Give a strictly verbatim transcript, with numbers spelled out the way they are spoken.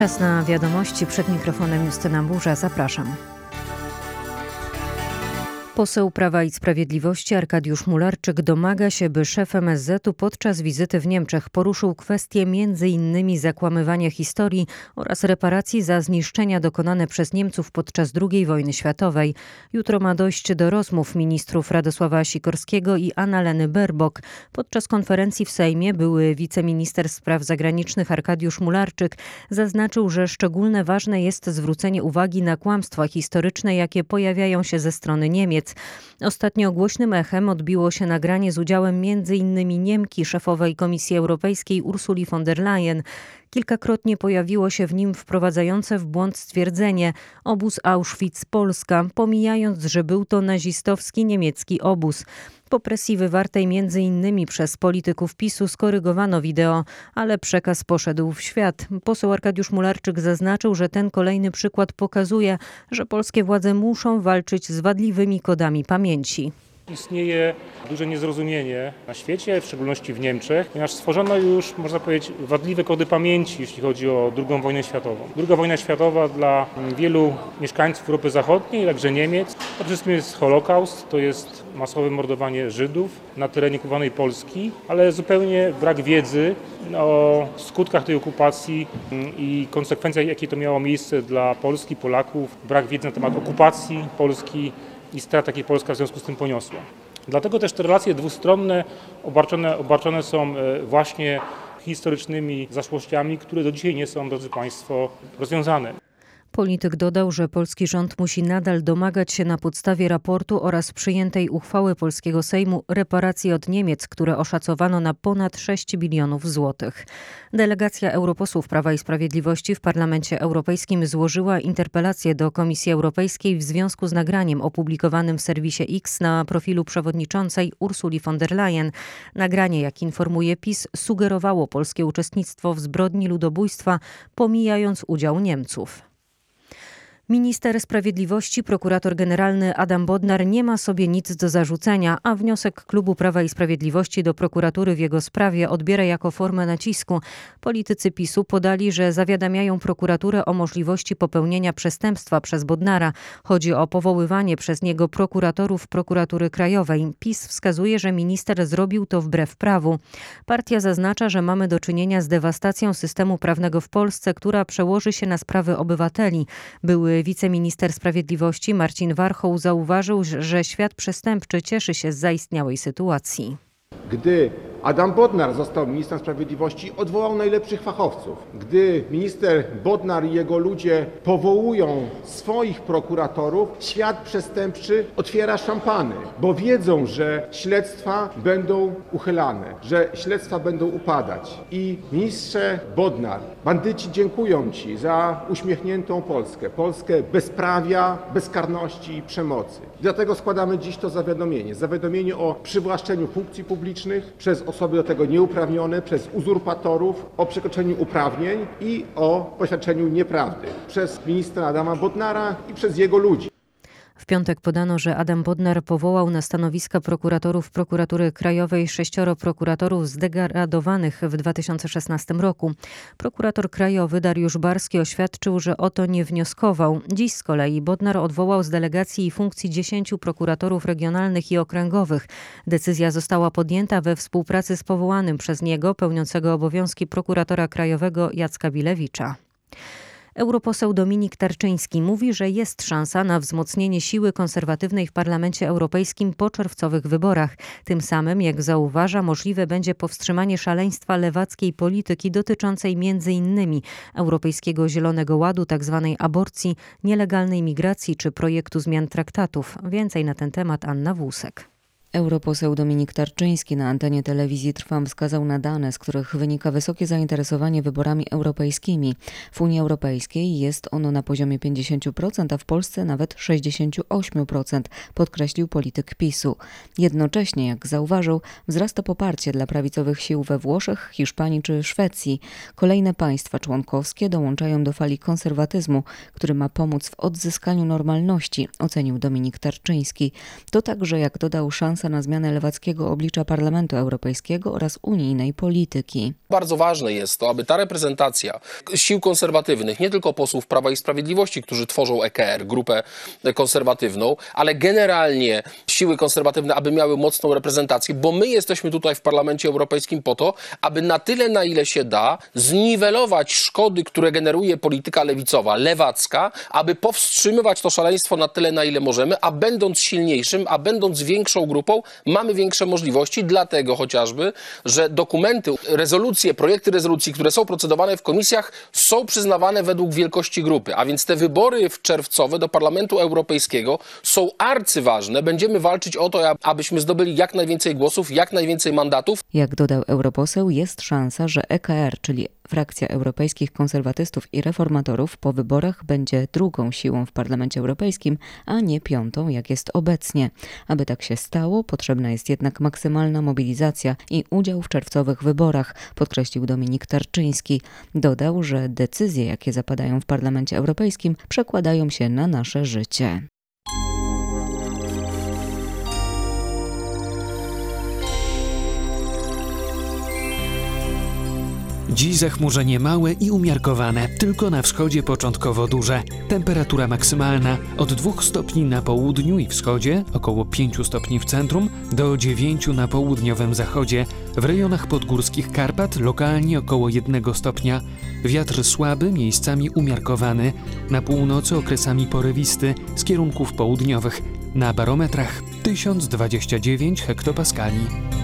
Czas na wiadomości. Przed mikrofonem Justyna Burza. Zapraszam. Poseł Prawa i Sprawiedliwości Arkadiusz Mularczyk domaga się, by szef M S Z u podczas wizyty w Niemczech poruszył kwestię między innymi zakłamywania historii oraz reparacji za zniszczenia dokonane przez Niemców podczas drugiej wojny światowej. Jutro ma dojść do rozmów ministrów Radosława Sikorskiego i Annaleny Baerbock. Podczas konferencji w Sejmie były wiceminister spraw zagranicznych Arkadiusz Mularczyk zaznaczył, że szczególnie ważne jest zwrócenie uwagi na kłamstwa historyczne, jakie pojawiają się ze strony Niemiec. Ostatnio głośnym echem odbiło się nagranie z udziałem między innymi Niemki, szefowej Komisji Europejskiej Ursuli von der Leyen. Kilkakrotnie pojawiło się w nim wprowadzające w błąd stwierdzenie obóz Auschwitz-Polska, pomijając, że był to nazistowski niemiecki obóz. Po presji wywartej między innymi przez polityków PiSu skorygowano wideo, ale przekaz poszedł w świat. Poseł Arkadiusz Mularczyk zaznaczył, że ten kolejny przykład pokazuje, że polskie władze muszą walczyć z wadliwymi kodami pamięci. Istnieje duże niezrozumienie na świecie, w szczególności w Niemczech, ponieważ stworzono już, można powiedzieć, wadliwe kody pamięci, jeśli chodzi o drugą wojnę światową. Druga wojna światowa dla wielu mieszkańców Europy Zachodniej, także Niemiec, przede wszystkim jest Holokaust, to jest masowe mordowanie Żydów na terenie okupowanej Polski, ale zupełnie brak wiedzy o skutkach tej okupacji i konsekwencjach, jakie to miało miejsce dla Polski, Polaków, brak wiedzy na temat okupacji Polski i strat, jakie Polska w związku z tym poniosła. Dlatego też te relacje dwustronne obarczone, obarczone są właśnie historycznymi zaszłościami, które do dzisiaj nie są, drodzy Państwo, rozwiązane. Polityk dodał, że polski rząd musi nadal domagać się na podstawie raportu oraz przyjętej uchwały polskiego Sejmu reparacji od Niemiec, które oszacowano na ponad sześć bilionów złotych. Delegacja europosłów Prawa i Sprawiedliwości w Parlamencie Europejskim złożyła interpelację do Komisji Europejskiej w związku z nagraniem opublikowanym w serwisie X na profilu przewodniczącej Ursuli von der Leyen. Nagranie, jak informuje PiS, sugerowało polskie uczestnictwo w zbrodni ludobójstwa, pomijając udział Niemców. Minister Sprawiedliwości, prokurator generalny Adam Bodnar nie ma sobie nic do zarzucenia, a wniosek klubu Prawa i Sprawiedliwości do prokuratury w jego sprawie odbiera jako formę nacisku. Politycy PiSu podali, że zawiadamiają prokuraturę o możliwości popełnienia przestępstwa przez Bodnara. Chodzi o powoływanie przez niego prokuratorów Prokuratury Krajowej. PiS wskazuje, że minister zrobił to wbrew prawu. Partia zaznacza, że mamy do czynienia z dewastacją systemu prawnego w Polsce, która przełoży się na sprawy obywateli. Były wiceminister sprawiedliwości Marcin Warchoł zauważył, że świat przestępczy cieszy się z zaistniałej sytuacji. Gdy Adam Bodnar został ministrem sprawiedliwości, odwołał najlepszych fachowców. Gdy minister Bodnar i jego ludzie powołują swoich prokuratorów, świat przestępczy otwiera szampany, bo wiedzą, że śledztwa będą uchylane, że śledztwa będą upadać. I ministrze Bodnar, bandyci dziękują Ci za uśmiechniętą Polskę, Polskę bezprawia, bezkarności i przemocy. I dlatego składamy dziś to zawiadomienie, zawiadomienie o przywłaszczeniu funkcji publicznych przez osoby do tego nieuprawnione, przez uzurpatorów, o przekroczeniu uprawnień i o poświadczeniu nieprawdy przez ministra Adama Bodnara i przez jego ludzi. W piątek podano, że Adam Bodnar powołał na stanowiska prokuratorów Prokuratury Krajowej sześcioro prokuratorów zdegradowanych w dwa tysiące szesnastym roku. Prokurator krajowy Dariusz Barski oświadczył, że o to nie wnioskował. Dziś z kolei Bodnar odwołał z delegacji i funkcji dziesięciu prokuratorów regionalnych i okręgowych. Decyzja została podjęta we współpracy z powołanym przez niego pełniącego obowiązki prokuratora krajowego Jacka Bilewicza. Europoseł Dominik Tarczyński mówi, że jest szansa na wzmocnienie siły konserwatywnej w Parlamencie Europejskim po czerwcowych wyborach. Tym samym, jak zauważa, możliwe będzie powstrzymanie szaleństwa lewackiej polityki dotyczącej między innymi Europejskiego Zielonego Ładu, tzw. aborcji, nielegalnej migracji czy projektu zmian traktatów. Więcej na ten temat Anna Włusek. Europoseł Dominik Tarczyński na antenie telewizji Trwam wskazał na dane, z których wynika wysokie zainteresowanie wyborami europejskimi. W Unii Europejskiej jest ono na poziomie pięćdziesiąt procent, a w Polsce nawet sześćdziesiąt osiem procent, podkreślił polityk PiSu. Jednocześnie, jak zauważył, wzrasta poparcie dla prawicowych sił we Włoszech, Hiszpanii czy Szwecji. Kolejne państwa członkowskie dołączają do fali konserwatyzmu, który ma pomóc w odzyskaniu normalności, ocenił Dominik Tarczyński. To także, jak dodał, szansa szansa na zmianę lewackiego oblicza Parlamentu Europejskiego oraz unijnej polityki. Bardzo ważne jest to, aby ta reprezentacja sił konserwatywnych, nie tylko posłów Prawa i Sprawiedliwości, którzy tworzą E K R, grupę konserwatywną, ale generalnie siły konserwatywne, aby miały mocną reprezentację, bo my jesteśmy tutaj w Parlamencie Europejskim po to, aby na tyle, na ile się da, zniwelować szkody, które generuje polityka lewicowa, lewacka, aby powstrzymywać to szaleństwo na tyle, na ile możemy, a będąc silniejszym, a będąc większą grupą, mamy większe możliwości, dlatego chociażby, że dokumenty, rezolucje, projekty rezolucji, które są procedowane w komisjach, są przyznawane według wielkości grupy, a więc te wybory w czerwcowe do Parlamentu Europejskiego są arcyważne. Będziemy walczyć o to, abyśmy zdobyli jak najwięcej głosów, jak najwięcej mandatów. Jak dodał europoseł, jest szansa, że E K R, czyli frakcja europejskich konserwatystów i reformatorów, po wyborach będzie drugą siłą w Parlamencie Europejskim, a nie piątą, jak jest obecnie. Aby tak się stało, potrzebna jest jednak maksymalna mobilizacja i udział w czerwcowych wyborach, podkreślił Dominik Tarczyński. Dodał, że decyzje, jakie zapadają w Parlamencie Europejskim, przekładają się na nasze życie. Dziś zachmurzenie małe i umiarkowane, tylko na wschodzie początkowo duże. Temperatura maksymalna od dwóch stopni na południu i wschodzie, około pięciu stopni w centrum, do dziewięciu na południowym zachodzie. W rejonach podgórskich Karpat lokalnie około jednego stopnia. Wiatr słaby, miejscami umiarkowany. Na północy okresami porywisty z kierunków południowych. Na barometrach tysiąc dwadzieścia dziewięć hektopaskali.